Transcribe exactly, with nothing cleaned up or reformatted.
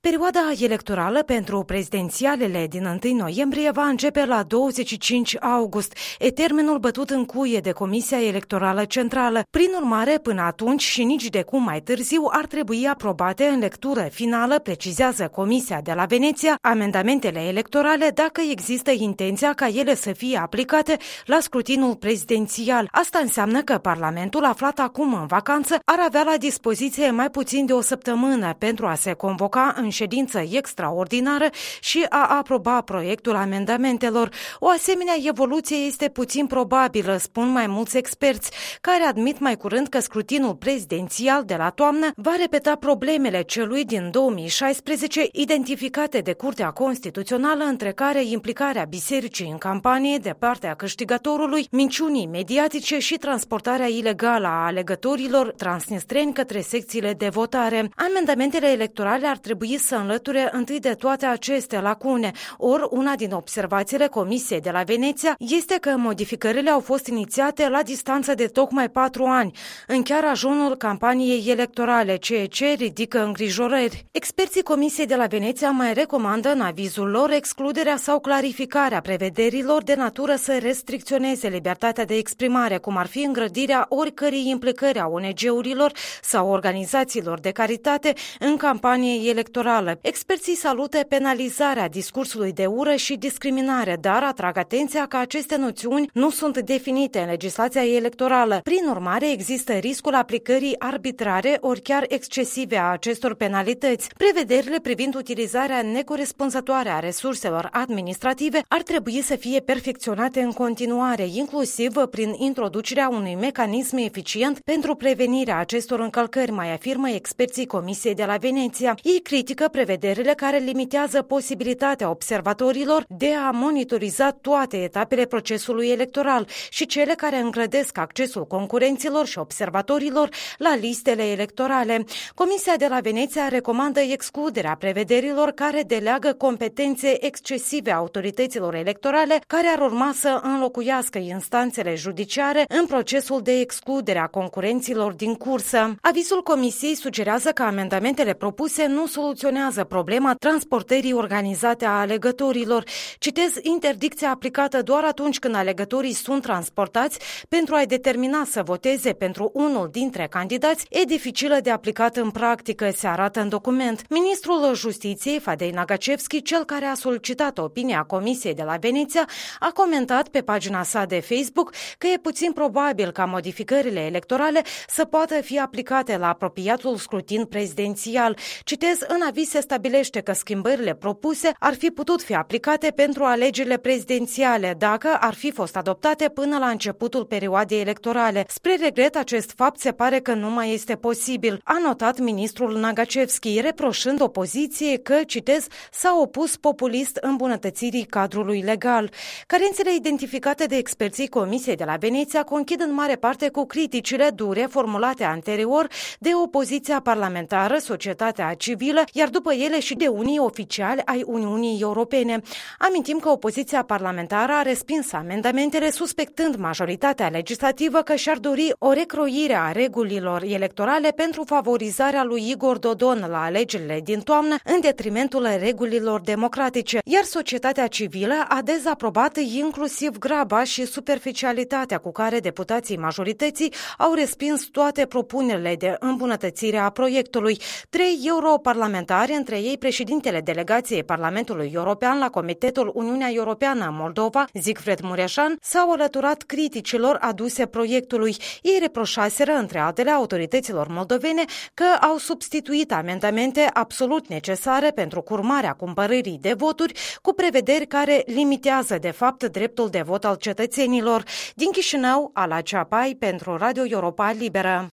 Perioada electorală pentru prezidențialele din întâi noiembrie va începe la douăzeci și cinci august, e termenul bătut în cuie de Comisia Electorală Centrală. Prin urmare, până atunci și nici de cum mai târziu ar trebui aprobate în lectură finală, precizează Comisia de la Veneția, amendamentele electorale dacă există intenția ca ele să fie aplicate la scrutinul prezidențial. Asta înseamnă că Parlamentul, aflat acum în vacanță, ar avea la dispoziție mai puțin de o săptămână pentru a se convoca în ședință extraordinară și a aproba proiectul amendamentelor. O asemenea evoluție este puțin probabilă, spun mai mulți experți, care admit mai curând că scrutinul prezidențial de la toamnă va repeta problemele celui din două mii șaisprezece identificate de Curtea Constituțională, între care implicarea bisericii în campanie de partea câștigătorului, minciunii mediatice și transportarea ilegală a alegătorilor transnistreni către secțiile de votare. Amendamentele electorale ar trebui să înlăture întâi de toate aceste lacune, ori una din observațiile Comisiei de la Veneția este că modificările au fost inițiate la distanță de tocmai patru ani, în chiar ajunul campaniei electorale, ceea ce ridică îngrijorări. Experții Comisiei de la Veneția mai recomandă în avizul lor excluderea sau clarificarea prevederilor de natură să restricționeze libertatea de exprimare, cum ar fi îngrădirea oricărei implicări a O N G-urilor sau organizațiilor de caritate în campanie electorală. Experții salută penalizarea discursului de ură și discriminare, dar atrag atenția că aceste noțiuni nu sunt definite în legislația electorală. Prin urmare, există riscul aplicării arbitrare ori chiar excesive a acestor penalități. Prevederile privind utilizarea necorespunzătoare a resurselor administrative ar trebui să fie perfecționate în continuare, inclusiv prin introducerea unui mecanism eficient pentru prevenirea acestor încălcări, mai afirmă experții Comisiei de la Veneția. Ei critică prevederile care limitează posibilitatea observatorilor de a monitoriza toate etapele procesului electoral și cele care îngrădesc accesul concurenților și observatorilor la listele electorale. Comisia de la Veneția recomandă excluderea prevederilor care deleagă competențe excesive a autorităților electorale care ar urma să înlocuiască instanțele judiciare în procesul de excludere a concurenților din cursă. Avizul Comisiei sugerează că amendamentele propuse nu soluționează problema transportării organizate a alegătorilor. Citez, interdicția aplicată doar atunci când alegătorii sunt transportați pentru a-i determina să voteze pentru unul dintre candidați e dificilă de aplicat în practică, se arată în document. Ministrul Justiției, Fadei Nagacevski, cel care a solicitat opinia Comisiei de la Veneția, a comentat pe pagina sa de Facebook că e puțin probabil ca modificările electorale să poată fi aplicate la apropiatul scrutin prezidențial. Citez, în aviz se stabilește că schimbările propuse ar fi putut fi aplicate pentru alegerile prezidențiale dacă ar fi fost adoptate până la începutul perioadei electorale. Spre regret, acest fapt se pare că nu mai este posibil, a notat ministrul Nagacevski, reproșând opoziției că, citez, s-a opus populist îmbunătățirii cadrului legal. Carențele identificate de experții Comisiei de la Veneția conchid în mare parte cu criticile dure formulate anterior de opoziția parlamentară, societatea civilă, iar după ele și de unii oficiali ai Uniunii Europene. Amintim că opoziția parlamentară a respins amendamentele suspectând majoritatea legislativă că și-ar dori o recroire a regulilor electorale pentru favorizarea lui Igor Dodon la alegerile din toamnă în detrimentul regulilor democratice, iar societatea civilă a dezaprobat inclusiv graba și superficialitatea cu care deputații majorității au respins toate propunerile de îmbunătățire a proiectului. Trei europarlamentari, între ei președintele delegației Parlamentului European la Comitetul Uniunea Europeană-Moldova, Siegfried Mureșan, s-au alăturat criticilor aduse proiectului. Ei reproșaseră, între altele, autorităților moldovene că au substituit amendamente absolut necesare pentru curmarea cumpărării de voturi cu prevederi care limitează, de fapt, dreptul de vot al cetățenilor. Din Chișinău, Ala Ceapai pentru Radio Europa Liberă.